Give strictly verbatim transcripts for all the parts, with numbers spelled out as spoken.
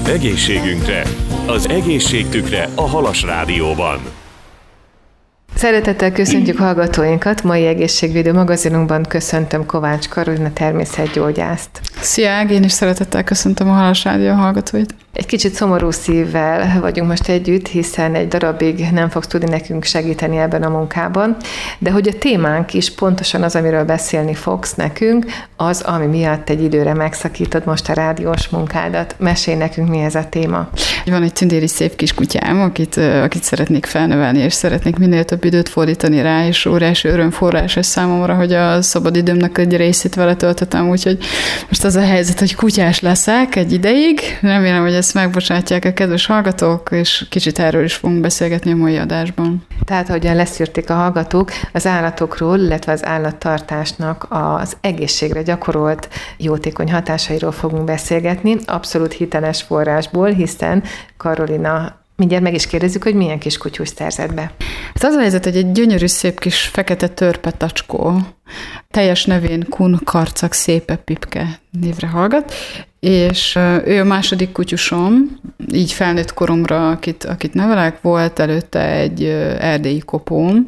Egészségünkre, az egészségtükre a Halas Rádióban. Szeretettel köszöntjük hallgatóinkat, mai egészségvédő magazinunkban köszöntöm Kovács Karolina természetgyógyászt. Szia, én is szeretettel köszöntöm a Halas Rádió hallgatóit. Egy kicsit szomorú szívvel vagyunk most együtt, hiszen egy darabig nem fogsz tudni nekünk segíteni ebben a munkában, de hogy a témánk is pontosan az, amiről beszélni fogsz nekünk, az, ami miatt egy időre megszakítod most a rádiós munkádat. Mesélj nekünk, mi ez a téma. Van egy tündéri szép kis kutyám, akit, akit szeretnék felnevelni, és szeretnék minél több időt fordítani rá, és óriási örömforrás ez számomra, hogy a szabadidőmnek egy részét vele töltöttem, úgyhogy most az a helyzet, hogy kutyás leszek egy ideig. Remélem, hogy ezt megbocsátják a kedves hallgatók, és kicsit erről is fogunk beszélgetni a mai adásban. Tehát, ahogyan leszűrték a hallgatók, az állatokról, illetve az állattartásnak az egészségre gyakorolt jótékony hatásairól fogunk beszélgetni, abszolút hiteles forrásból, hiszen Karolina, mindjárt meg is kérdezzük, hogy milyen kis kutyus szerzett be. Hát az a helyzet, hogy egy gyönyörű szép kis fekete törpe tacskó, teljes nevén Kun Karcag Szépe Pipke névre hallgat, és ő a második kutyusom, így felnőtt koromra, akit, akit nevelek, volt előtte egy erdélyi kopóm,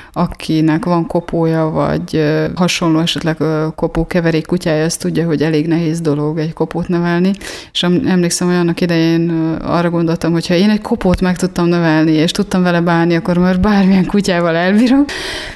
akinek van kopója, vagy hasonló esetleg kopókeverék kutyája, azt tudja, hogy elég nehéz dolog egy kopót nevelni, és emlékszem, hogy annak idején arra gondoltam, hogy ha én egy kopót meg tudtam nevelni, és tudtam vele bánni, akkor már bármilyen kutyával elbírok.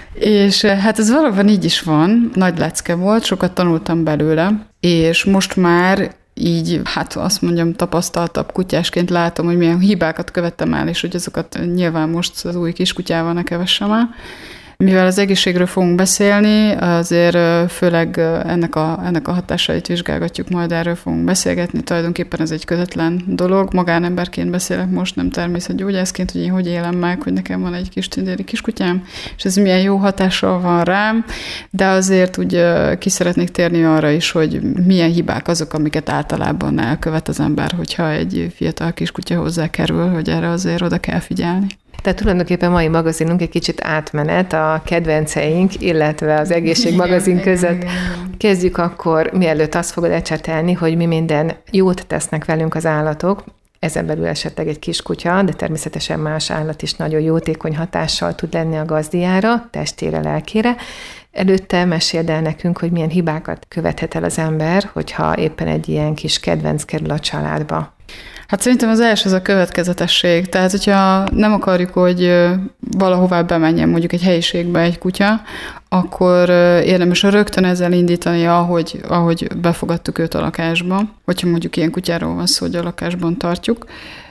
És hát ez valóban így is van, nagy lecke volt, sokat tanultam belőle, és most már így, hát azt mondjam, tapasztaltabb kutyásként látom, hogy milyen hibákat követtem el, és hogy azokat nyilván most az új kiskutyával ne kövessem el. Mivel az egészségről fogunk beszélni, azért főleg ennek a, ennek a hatásait vizsgálgatjuk, majd erről fogunk beszélgetni. Tulajdonképpen ez egy közvetlen dolog. Magánemberként beszélek most, nem természetgyógyászként, hogy én hogy élem meg, hogy nekem van egy kis tündéri kiskutyám, és ez milyen jó hatással van rám, de azért úgy ki szeretnék térni arra is, hogy milyen hibák azok, amiket általában elkövet az ember, hogyha egy fiatal kiskutya hozzá kerül, hogy erre azért oda kell figyelni. Tehát tulajdonképpen mai magazinunk egy kicsit átmenet a kedvenceink, illetve az egészségmagazin között. Kezdjük akkor, mielőtt azt fogod ecsetelni, hogy mi minden jót tesznek velünk az állatok, ezen belül esetleg egy kiskutya, de természetesen más állat is nagyon jótékony hatással tud lenni a gazdiára, testére, lelkére. Előtte meséld el nekünk, hogy milyen hibákat követhet el az ember, hogyha éppen egy ilyen kis kedvenc kerül a családba. Hát szerintem az első az a következetesség. Tehát, hogyha nem akarjuk, hogy valahová bemenjen mondjuk egy helyiségbe egy kutya, akkor érdemes rögtön ezzel indítani, ahogy, ahogy befogadtuk őt a lakásba. Hogyha mondjuk ilyen kutyáról van szó, hogy a lakásban tartjuk,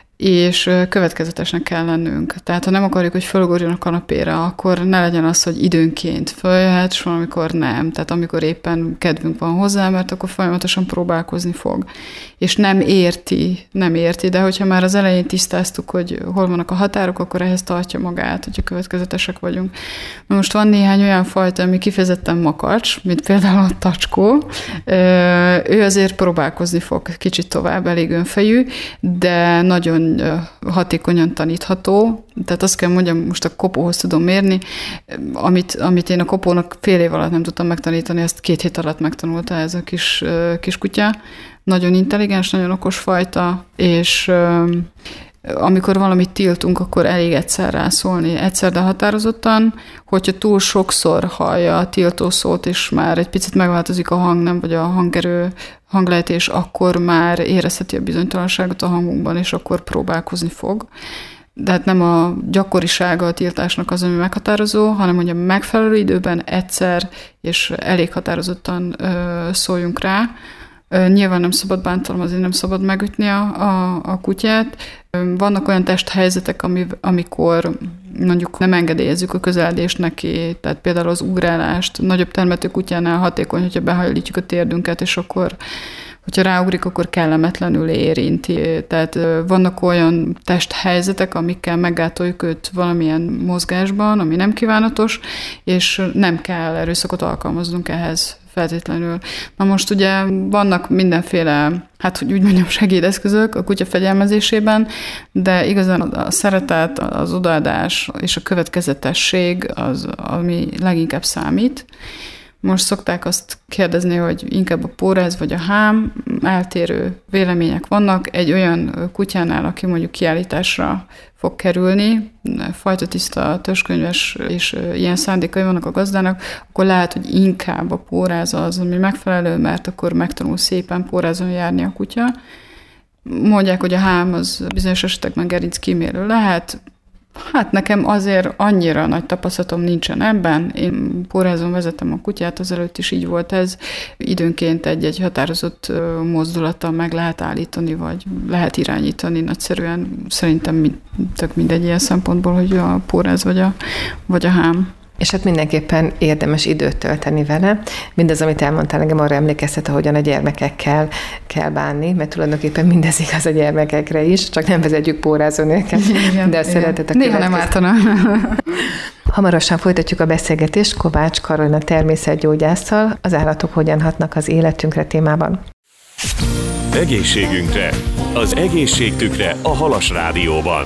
és következetesnek kell lennünk. Tehát, ha nem akarjuk, hogy fölugorjon a kanapéra, akkor ne legyen az, hogy időnként följöhet, és valamikor nem. Tehát amikor éppen kedvünk van hozzá, mert akkor folyamatosan próbálkozni fog. És nem érti, nem érti, de hogyha már az elején tisztáztuk, hogy hol vannak a határok, akkor ehhez tartja magát, hogyha következetesek vagyunk. Na most van néhány olyan fajta, ami kifejezetten makacs, mint például a tacskó. Ő azért próbálkozni fog kicsit tovább, elég önfejű, de nagyon hatékonyan tanítható. Tehát azt kell mondjam, most a kopóhoz tudom mérni, amit, amit én a kopónak fél év alatt nem tudtam megtanítani, ezt két hét alatt megtanulta ez a kis, kis kutya. Nagyon intelligens, nagyon okos fajta, és amikor valamit tiltunk, akkor elég egyszer rászólni. Egyszer, de határozottan, hogyha túl sokszor hallja a tiltó szót, és már egy picit megváltozik a hang, nem, vagy a hangerő, hanglejtés, akkor már érezheti a bizonytalanságot a hangunkban, és akkor próbálkozni fog. De hát nem a gyakorisága a tiltásnak az, ami meghatározó, hanem hogy a megfelelő időben egyszer, és elég határozottan ö, szóljunk rá. Nyilván nem szabad bántalmazni, nem szabad megütni a, a, a kutyát. Vannak olyan testhelyzetek, ami, amikor mondjuk nem engedélyezzük a közeledést neki, tehát például az ugrálást. Nagyobb termető kutyánál hatékony, hogyha behajlítjuk a térdünket, és akkor, hogyha ráugrik, akkor kellemetlenül érinti. Tehát vannak olyan testhelyzetek, amikkel meggátoljuk őt valamilyen mozgásban, ami nem kívánatos, és nem kell erőszakot alkalmaznunk ehhez feltétlenül. Na most ugye vannak mindenféle, hát hogy úgy mondjam, segédeszközök a kutya fegyelmezésében, de igazán a szeretet, az odaadás és a következetesség az, ami leginkább számít. Most szokták azt kérdezni, hogy inkább a póráz vagy a hám, eltérő vélemények vannak. Egy olyan kutyánál, aki mondjuk kiállításra fog kerülni, fajtatiszta, törzskönyves és ilyen szándékai vannak a gazdának, akkor lehet, hogy inkább a póráz az, ami megfelelő, mert akkor megtanul szépen pórázon járni a kutya. Mondják, hogy a hám az bizonyos esetekben gerinckímélő lehet. Hát nekem azért annyira nagy tapasztalatom nincsen ebben. Én pórázon vezetem a kutyát, azelőtt is így volt ez. Időnként egy-egy határozott mozdulattal meg lehet állítani, vagy lehet irányítani nagyszerűen. Szerintem tök mindegy ilyen szempontból, hogy a póráz vagy a, vagy a hám. És hát mindenképpen érdemes időt tölteni vele. Mindaz, amit elmondtál, engem arra emlékeztet, ahogyan a gyermekekkel kell bánni, mert tulajdonképpen mindez igaz a gyermekekre is, csak nem vezetjük pórázon őket, igen, de a szeretet a néha nem ártana. Hamarosan folytatjuk a beszélgetést Kovács Karolina természetgyógyásszal, az állatok hogyan hatnak az életünkre témában. Egészségünkre, az egészségtükre a Halas Rádióban.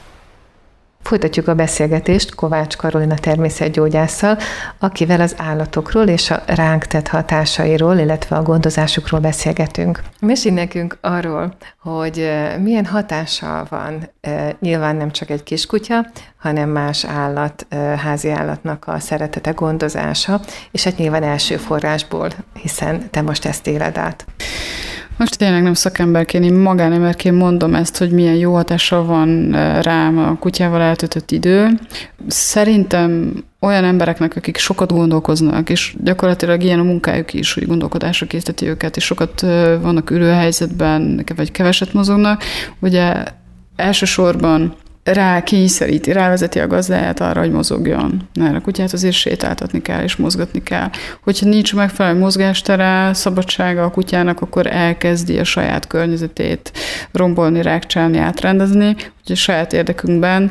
Folytatjuk a beszélgetést Kovács Karolina természetgyógyásszal, akivel az állatokról és a ránk tett hatásairól, illetve a gondozásukról beszélgetünk. Mesélj nekünk arról, hogy milyen hatással van nyilván nem csak egy kiskutya, hanem más állat, házi állatnak a szeretete, gondozása, és hát nyilván első forrásból, hiszen te most ezt éled át. Most tényleg nem szakemberként, én magánemberként mondom ezt, hogy milyen jó hatással van rám a kutyával eltöltött idő. Szerintem olyan embereknek, akik sokat gondolkoznak, és gyakorlatilag ilyen a munkájuk is, hogy gondolkodásra készíteti őket, és sokat vannak ülőhelyzetben, vagy keveset mozognak, ugye elsősorban rá kényszeríti, rávezeti a gazdáját arra, hogy mozogjon. Mert a kutyát azért sétáltatni kell, és mozgatni kell. Hogyha nincs megfelelő mozgástere, szabadsága a kutyának, akkor elkezdi a saját környezetét rombolni, rákcsálni, átrendezni. Úgyhogy a saját érdekünkben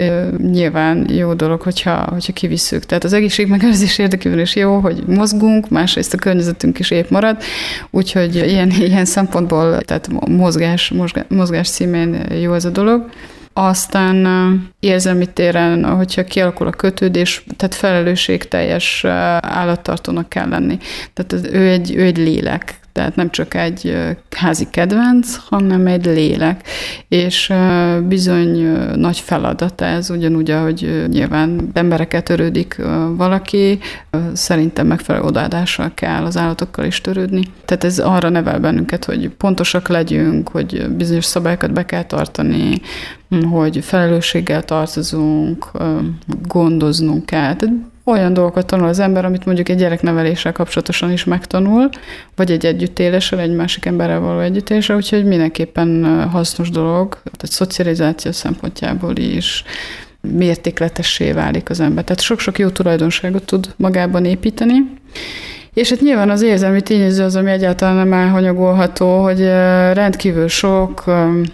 nyilván jó dolog, hogyha, hogyha kivisszük. Tehát az egészségmegőrzés érdekében is jó, hogy mozgunk, másrészt a környezetünk is épp marad. Úgyhogy ilyen, ilyen szempontból, tehát mozgás, mozgás címén jó ez a dolog. Aztán érzelmi téren, hogyha kialakul a kötődés, tehát felelősségteljes állattartónak kell lenni. Tehát ő egy, ő egy lélek, tehát nem csak egy házi kedvenc, hanem egy lélek. És bizony nagy feladata ez, ugyanúgy, ahogy nyilván emberekkel törődik valaki, szerintem megfelelő odaadással kell az állatokkal is törődni. Tehát ez arra nevel bennünket, hogy pontosak legyünk, hogy bizonyos szabályokat be kell tartani, hogy felelősséggel tartozunk, gondoznunk kell. Tehát olyan dolgokat tanul az ember, amit mondjuk egy gyerekneveléssel kapcsolatosan is megtanul, vagy egy együttéléssel, egy másik emberrel való együttéléssel, úgyhogy mindenképpen hasznos dolog, tehát szocializáció szempontjából is mértékletessé válik az ember. Tehát sok-sok jó tulajdonságot tud magában építeni. És hát nyilván az érzelmi tényező az, ami egyáltalán nem elhanyagolható, hogy rendkívül sok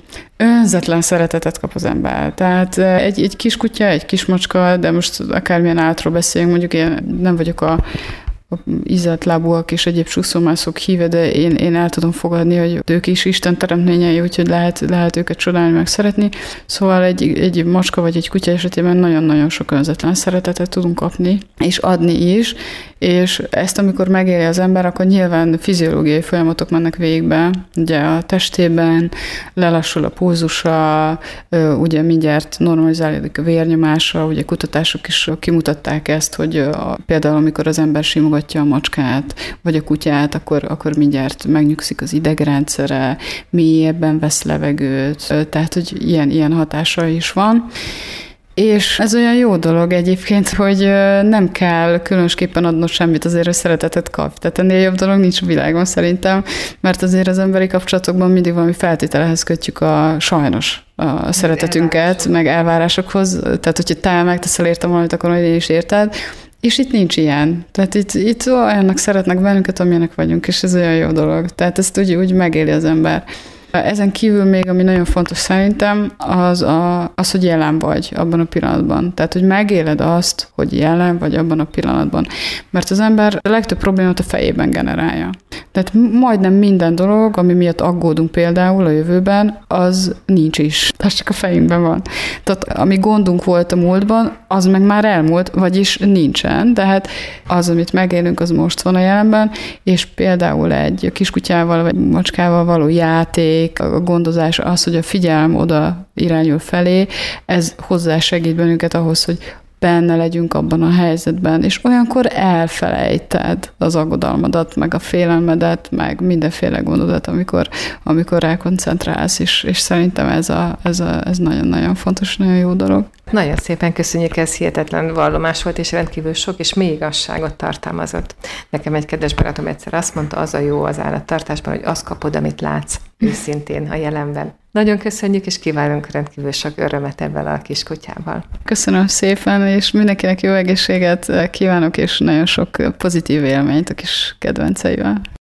önzetlen szeretetet kap az ember. Tehát egy, egy kis kutya, egy kis macska, de most akármilyen állatról beszélünk, mondjuk én nem vagyok a a ízelt lábúak és egyéb suszómászok híve, de én, én el tudom fogadni, hogy ők is Isten teremtményei, úgyhogy lehet, lehet őket csodálni, meg szeretni. Szóval egy, egy macska vagy egy kutya esetében nagyon-nagyon sok önzetlen szeretetet tudunk kapni, és adni is, és ezt amikor megéli az ember, akkor nyilván fiziológiai folyamatok mennek végbe, ugye a testében, lelassul a pulzusa, ugye mindjárt normalizálódik a vérnyomása, ugye kutatások is kimutatták ezt, hogy a, például amikor az ember simogatja a macskát, vagy a kutyát, akkor, akkor mindjárt megnyugszik az idegrendszere, mélyebben vesz levegőt, tehát, hogy ilyen, ilyen hatása is van. És ez olyan jó dolog egyébként, hogy nem kell különösképpen adnod semmit azért, hogy szeretetet kap. Tehát ennél jobb dolog nincs a világon szerintem, mert azért az emberi kapcsolatokban mindig valami feltételhez kötjük a sajnos a szeretetünket, elvárások. meg elvárásokhoz. Tehát, hogyha te megteszel értem valamit, akkor majd én is érted. És itt nincs ilyen. Tehát itt, itt olyannak szeretnek bennünket, amilyenek vagyunk, és ez olyan jó dolog. Tehát ezt úgy, úgy megéli az ember. Ezen kívül még, ami nagyon fontos szerintem, az, a, az, hogy jelen vagy abban a pillanatban. Tehát, hogy megéled azt, hogy jelen vagy abban a pillanatban. Mert az ember a legtöbb problémát a fejében generálja. Tehát majdnem minden dolog, ami miatt aggódunk például a jövőben, az nincs is. Az csak a fejünkben van. Tehát ami gondunk volt a múltban, az meg már elmúlt, vagyis nincsen. Tehát az, amit megélünk, az most van a jelenben, és például egy kiskutyával vagy macskával való játék, a gondozás, az, hogy a figyelm oda irányul felé, ez hozzásegít bennünket ahhoz, hogy benne legyünk abban a helyzetben, és olyankor elfelejted az aggodalmadat, meg a félelmedet, meg mindenféle gondodat, amikor, amikor rákoncentrálsz, és, és szerintem ez, a, ez, a, ez nagyon-nagyon fontos, nagyon jó dolog. Nagyon szépen köszönjük, ez hihetetlen vallomás volt, és rendkívül sok és mély igazságot tartalmazott. Nekem egy kedves barátom egyszer azt mondta, az a jó az állattartásban, hogy azt kapod, amit látsz, őszintén a jelenben. Nagyon köszönjük, és kívánunk rendkívül sok örömet ebben a kiskutyával. Köszönöm szépen, és mindenkinek jó egészséget kívánok, és nagyon sok pozitív élményt a kis kedvenceivel.